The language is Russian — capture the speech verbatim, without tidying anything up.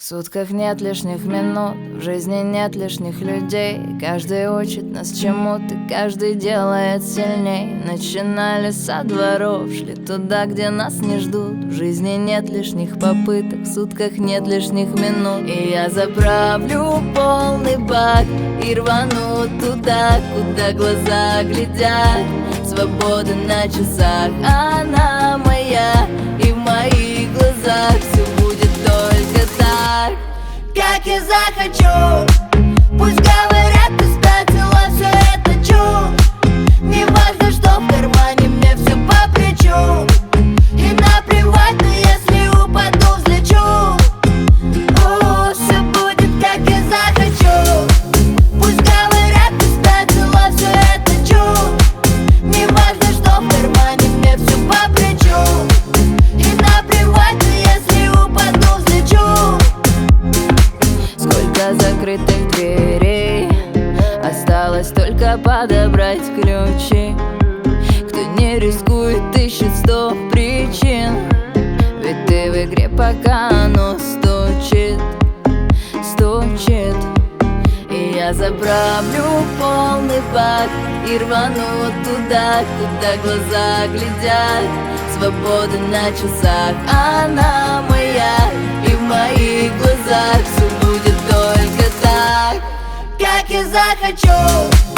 В сутках нет лишних минут, в жизни нет лишних людей. Каждый учит нас чему-то, каждый делает сильней. Начинали со дворов, шли туда, где нас не ждут. В жизни нет лишних попыток, в сутках нет лишних минут. И я заправлю полный бак и рвану туда, куда глаза глядят. Свобода на часах, она моя, и в моих глазах все будет только так, как я захочу. Пусть говорят, ты спятила, все это чушь. Не важно, что в кармане, мне все по плечу. И наплевать, но если упаду, взлечу. О, все будет, как я захочу. Пусть говорят, ты спятила, все это чушь. Не важно, что в кармане, мне все по плечу. И наплевать, но если упаду, взлечу. Сколько закрытых дверей, осталось только подобрать ключи. Кто не рискует, ищет сто причин. Ведь ты в игре, пока оно стучит, стучит. И я заправлю полный бак и рвану туда, куда глаза глядят. Свобода на часах, она моя, и в моих глазах все будет только так, как я захочу.